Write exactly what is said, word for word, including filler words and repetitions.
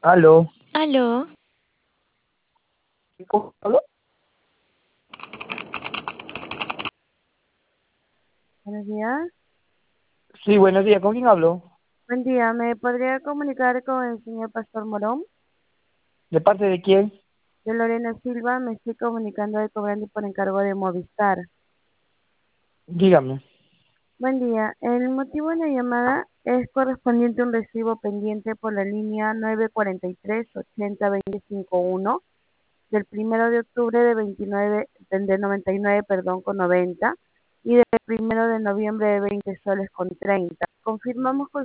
Aló, Aló, ¿sí, ¿cómo hablo? Buenos días. Sí, buenos días, ¿con quién hablo? Buen día. ¿Me podría comunicar con el señor Pastor Morón? ¿De parte de quién? Yo, Lorena Silva, me estoy comunicando de cobrando por encargo de Movistar. Dígame. Buen día. El motivo de la llamada es correspondiente a un recibo pendiente por la línea nueve cuatro tres ochenta veinte cincuenta y uno del primero de octubre de veintinueve, del de noventa y nueve, perdón, con noventa y del primero de noviembre de veinte soles con treinta. Confirmamos con